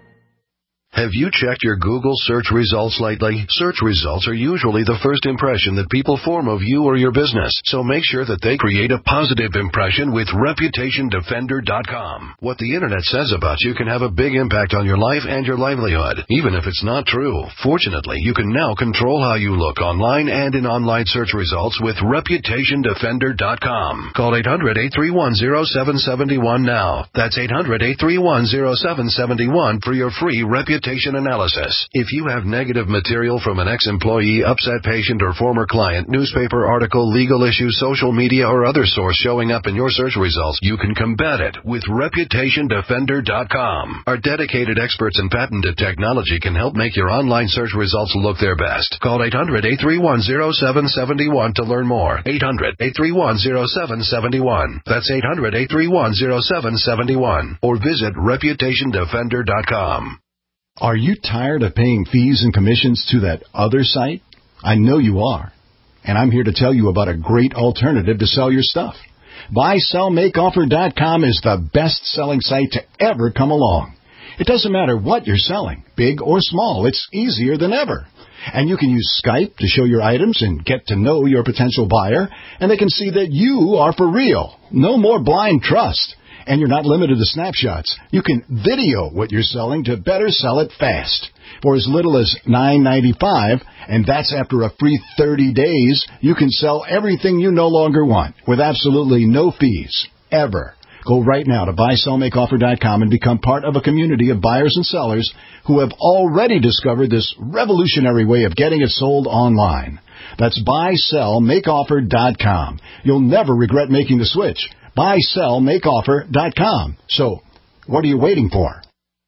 Speaker 20: Have you checked your Google search results lately? Search results are usually the first impression that people form of you or your business, so make sure that they create a positive impression with Reputation Defender dot com. What the internet says about you can have a big impact on your life and your livelihood, even if it's not true. Fortunately, you can now control how you look online and in online search results with Reputation Defender dot com. Call eight hundred, eight three one, zero seven seven one now. That's eight hundred, eight three one, zero seven seven one for your free reputation analysis. If you have negative material from an ex-employee, upset patient, or former client, newspaper article, legal issue, social media, or other source showing up in your search results, you can combat it with Reputation Defender dot com. Our dedicated experts in patented technology can help make your online search results look their best. Call eight hundred, eight three one, zero seven seven one to learn more. eight hundred, eight three one, zero seven seven one. That's eight hundred, eight three one, zero seven seven one. Or visit Reputation Defender dot com.
Speaker 10: Are you tired of paying fees and commissions to that other site? I know you are. And I'm here to tell you about a great alternative to sell your stuff. Buy Sell Make Offer dot com is the best-selling site to ever come along. It doesn't matter what you're selling, big or small. It's easier than ever. And you can use Skype to show your items and get to know your potential buyer, and they can see that you are for real. No more blind trust. And you're not limited to snapshots. You can video what you're selling to better sell it fast. For as little as nine ninety-five, and that's after a free thirty days, you can sell everything you no longer want with absolutely no fees, ever. Go right now to Buy Sell Make Offer dot com and become part of a community of buyers and sellers who have already discovered this revolutionary way of getting it sold online. That's Buy Sell Make Offer dot com. You'll never regret making the switch. Buy Sell Make Offer dot com. So, what are you waiting for?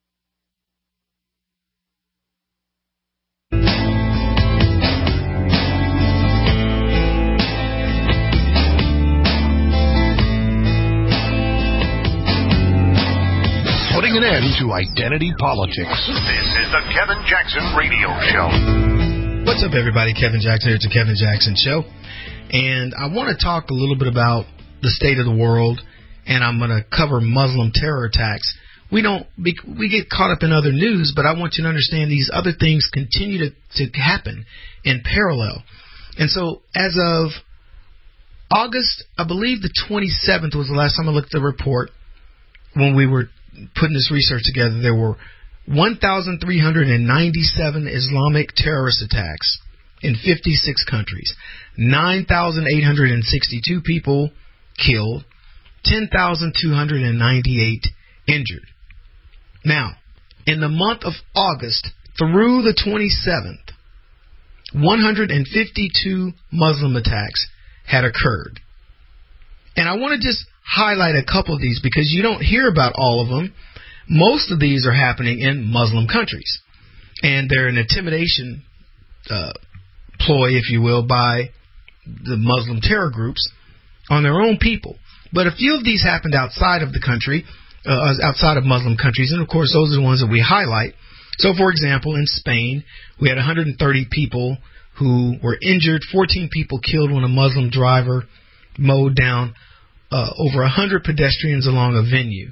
Speaker 1: Putting an end to identity politics. This is the Kevin Jackson Radio Show.
Speaker 2: What's up, everybody? Kevin Jackson here. It's the Kevin Jackson Show. And I want to talk a little bit about the state of the world, and I'm going to cover Muslim terror attacks. We don't be, we get caught up in other news, but I want you to understand these other things continue to, to happen in parallel. And so as of August, I believe the twenty-seventh was the last time I looked at the report when we were putting this research together, there were one thousand three hundred ninety-seven Islamic terrorist attacks in fifty-six countries, nine thousand eight hundred sixty-two people killed, ten thousand two hundred ninety-eight injured. Now, in the month of August through the twenty-seventh, one hundred fifty-two Muslim attacks had occurred. And I want to just highlight a couple of these because you don't hear about all of them. Most of these are happening in Muslim countries. And they're an intimidation uh, ploy, if you will, by the Muslim terror groups on their own people. But a few of these happened outside of the country, uh, outside of Muslim countries. And, of course, those are the ones that we highlight. So, for example, in Spain, we had one hundred thirty people who were injured, fourteen people killed when a Muslim driver mowed down uh, over one hundred pedestrians along a venue.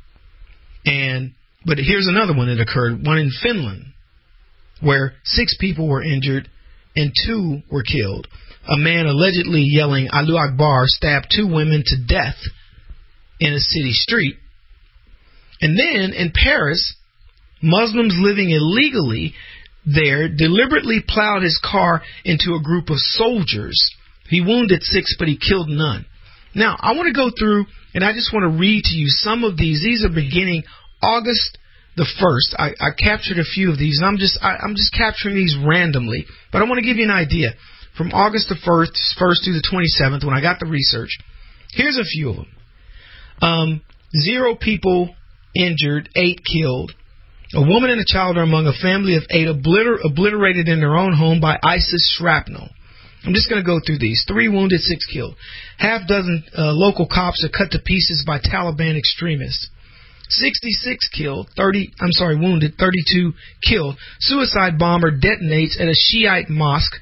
Speaker 2: And but here's another one that occurred, one in Finland, where six people were injured and two were killed. A man allegedly yelling Allahu Akbar stabbed two women to death in a city street. And then in Paris, Muslims living illegally there deliberately plowed his car into a group of soldiers. He wounded six, but he killed none. Now, I want to go through, and I just want to read to you some of these. These are beginning August the first. I, I captured a few of these, and I'm just I, I'm just capturing these randomly. But I want to give you an idea. From August the first, first through the twenty-seventh, when I got the research, here's a few of them. Um, zero people injured, eight killed. A woman and a child are among a family of eight obliter- obliterated in their own home by ISIS shrapnel. I'm just going to go through these. Three wounded, six killed. Half dozen uh, local cops are cut to pieces by Taliban extremists. sixty-six killed, thirty, I'm sorry, wounded, thirty-two killed. Suicide bomber detonates at a Shiite mosque.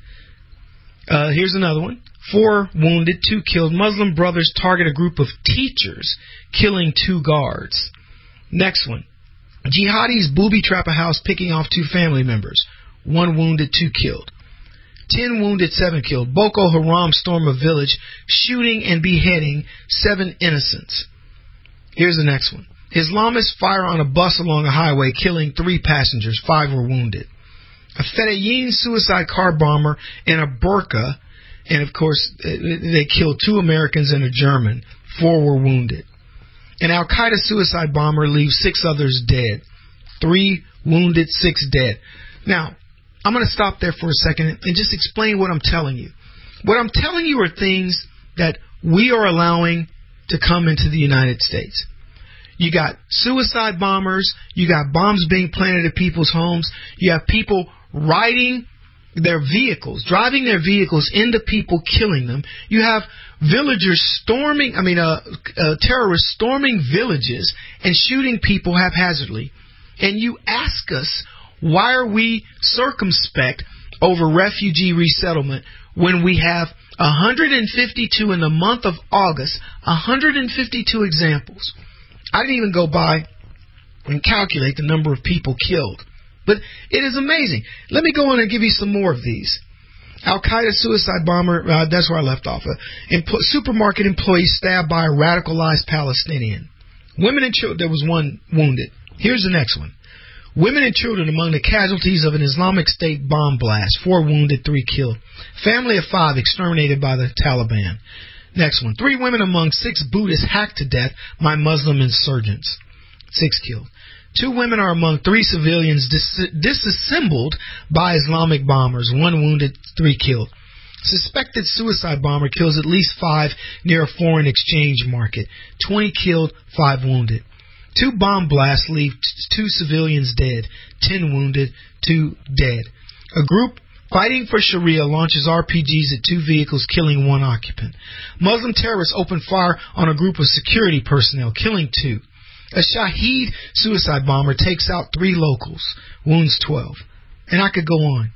Speaker 2: Uh, here's another one. Four wounded, two killed. Muslim brothers target a group of teachers, killing two guards. Next one. Jihadis booby trap a house, picking off two family members. One wounded, two killed. Ten wounded, seven killed. Boko Haram storm a village, shooting and beheading seven innocents. Here's the next one. Islamists fire on a bus along a highway, killing three passengers. Five were wounded. A Fedayeen suicide car bomber in a burqa, and of course they killed two Americans and a German. Four were wounded. An Al-Qaeda suicide bomber leaves six others dead. Three wounded, six dead. Now, I'm going to stop there for a second and just explain what I'm telling you. What I'm telling you are things that we are allowing to come into the United States. You got suicide bombers. You got bombs being planted at people's homes. You have people riding their vehicles, driving their vehicles into people, killing them. You have villagers storming, I mean, uh, uh, terrorists storming villages and shooting people haphazardly. And you ask us, why are we circumspect over refugee resettlement when we have one hundred fifty-two in the month of August, one hundred fifty-two examples? I didn't even go by and calculate the number of people killed. But it is amazing. Let me go on and give you some more of these. Al-Qaeda suicide bomber, uh, that's where I left off. Uh, Empo- supermarket employee stabbed by a radicalized Palestinian. Women and children, there was one wounded. Here's the next one. Women and children among the casualties of an Islamic State bomb blast. Four wounded, three killed. Family of five exterminated by the Taliban. Next one. Three women among six Buddhists hacked to death by Muslim insurgents. Six killed. Two women are among three civilians dis- disassembled by Islamic bombers. One wounded, three killed. Suspected suicide bomber kills at least five near a foreign exchange market. Twenty killed, five wounded. Two bomb blasts leave t- two civilians dead. Ten wounded, two dead. A group fighting for Sharia launches R P Gs at two vehicles, killing one occupant. Muslim terrorists open fire on a group of security personnel, killing two. A Shaheed suicide bomber takes out three locals, wounds twelve. And I could go on.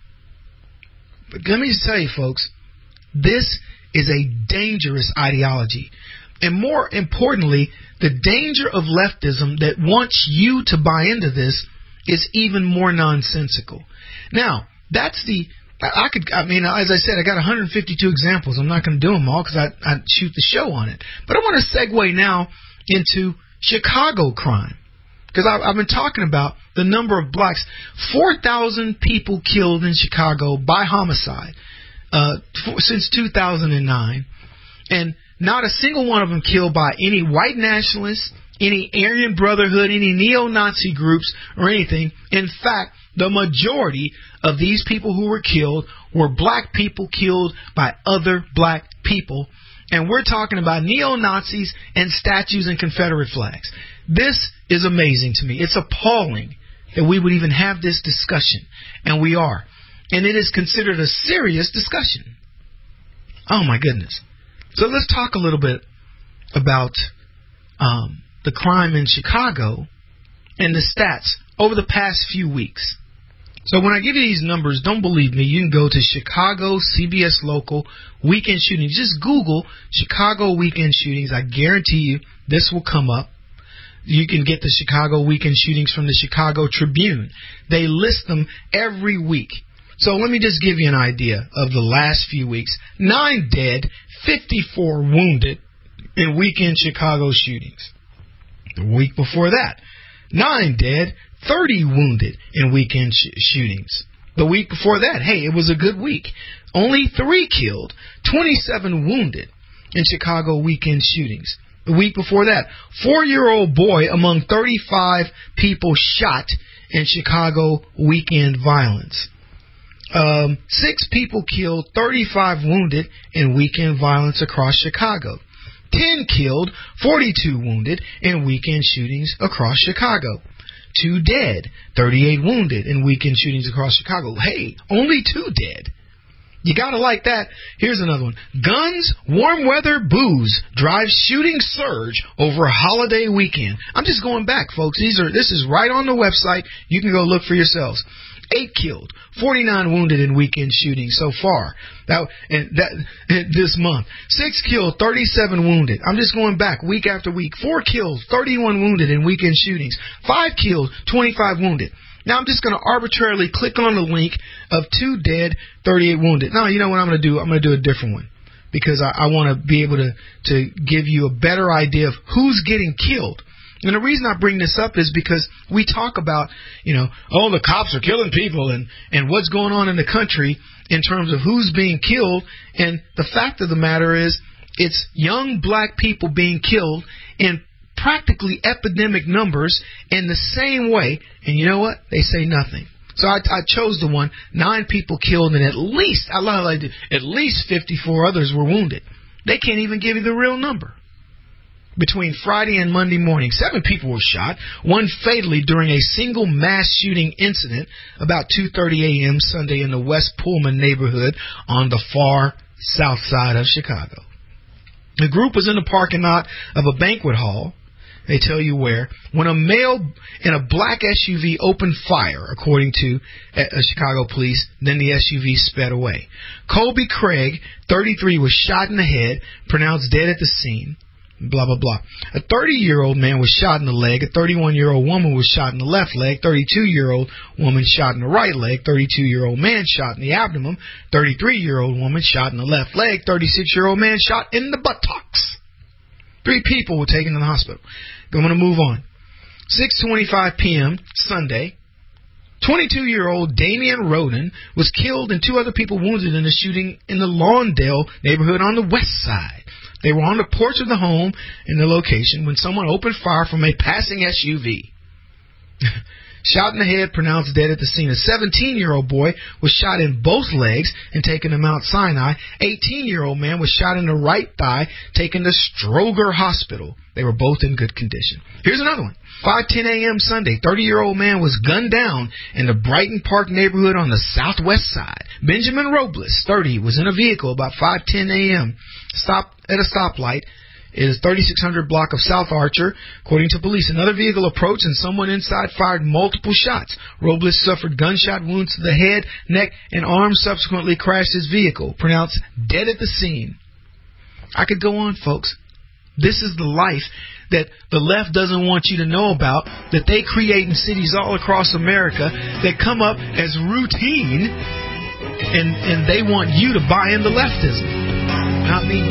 Speaker 2: But let me just tell you, folks, this is a dangerous ideology. And more importantly, the danger of leftism that wants you to buy into this is even more nonsensical. Now, that's the... I could, I mean, as I said, I got one hundred fifty-two examples. I'm not going to do them all because I, I'd shoot the show on it. But I want to segue now into Chicago crime, because I've, I've been talking about the number of blacks. four thousand people killed in Chicago by homicide uh, for, since two thousand nine, and not a single one of them killed by any white nationalists, any Aryan Brotherhood, any neo-Nazi groups, or anything. In fact, the majority of these people who were killed were black people killed by other black people. And we're talking about neo-Nazis and statues and Confederate flags. This is amazing to me. It's appalling that we would even have this discussion. And we are. And it is considered a serious discussion. Oh, my goodness. So let's talk a little bit about um, the crime in Chicago and the stats over the past few weeks. So when I give you these numbers, don't believe me. You can go to Chicago C B S Local Weekend Shootings. Just Google Chicago Weekend Shootings. I guarantee you this will come up. You can get the Chicago Weekend Shootings from the Chicago Tribune. They list them every week. So let me just give you an idea of the last few weeks. Nine dead, fifty-four wounded in weekend Chicago shootings. The week before that, nine dead, thirty wounded in weekend sh- shootings. The week before that, hey, it was a good week. Only three killed, twenty-seven wounded in Chicago weekend shootings. The week before that, four-year-old boy among thirty-five people shot in Chicago weekend violence. Um, six people killed, thirty-five wounded in weekend violence across Chicago. Ten killed, forty-two wounded in weekend shootings across Chicago. Two dead, thirty-eight wounded in weekend shootings across Chicago. Hey, only two dead. You gotta like that. Here's another one. Guns, warm weather, booze drive shooting surge over a holiday weekend. I'm just going back, folks. These are this is right on the website. You can go look for yourselves. Eight killed, forty-nine wounded in weekend shootings so far. That and that and this month. Six killed, thirty-seven wounded. I'm just going back week after week. Four killed, thirty-one wounded in weekend shootings. Five killed, twenty-five wounded. Now I'm just going to arbitrarily click on the link of two dead, thirty-eight wounded. Now you know what I'm going to do? I'm going to do a different one because I, I want to be able to to give you a better idea of who's getting killed. And the reason I bring this up is because we talk about, you know, oh, the cops are killing people and, and what's going on in the country in terms of who's being killed. And the fact of the matter is it's young black people being killed in practically epidemic numbers in the same way. And you know what? They say nothing. So I, I chose the one, nine people killed and at least, I like at least fifty-four others were wounded. They can't even give you the real number. Between Friday and Monday morning, seven people were shot, one fatally during a single mass shooting incident about two thirty a.m. Sunday in the West Pullman neighborhood on the far south side of Chicago. The group was in the parking lot of a banquet hall. They tell you where, when a male in a black S U V opened fire, according to uh, Chicago police. Then the S U V sped away. Colby Craig, thirty-three, was shot in the head, pronounced dead at the scene. Blah, blah, blah. A thirty-year-old man was shot in the leg. A thirty-one-year-old woman was shot in the left leg. thirty-two-year-old woman shot in the right leg. thirty-two-year-old man shot in the abdomen. thirty-three-year-old woman shot in the left leg. thirty-six-year-old man shot in the buttocks. Three people were taken to the hospital. I'm going to move on. six twenty-five p.m. Sunday, twenty-two-year-old Damian Roden was killed and two other people wounded in a shooting in the Lawndale neighborhood on the west side. They were on the porch of the home in the location when someone opened fire from a passing S U V. Shot in the head, pronounced dead at the scene. A seventeen-year-old boy was shot in both legs and taken to Mount Sinai. eighteen-year-old man was shot in the right thigh, taken to Stroger Hospital. They were both in good condition. Here's another one. five ten a.m. Sunday, thirty-year-old man was gunned down in the Brighton Park neighborhood on the southwest side. Benjamin Robles, thirty, was in a vehicle about five ten a.m. Stopped at a stoplight. It is thirty-six hundred block of South Archer. According to police, another vehicle approached and someone inside fired multiple shots. Robles suffered gunshot wounds to the head, neck, and arm, subsequently crashed his vehicle, pronounced dead at the scene. I could go on, folks. This is the life that the left doesn't want you to know about, that they create in cities all across America that come up as routine, and, and they want you to buy into leftism. Not me.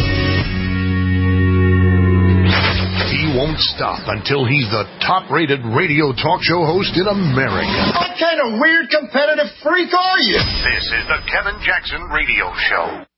Speaker 1: He won't stop until he's the top-rated radio talk show host in America.
Speaker 17: What kind of weird competitive freak are you?
Speaker 1: This is the Kevin Jackson Radio Show.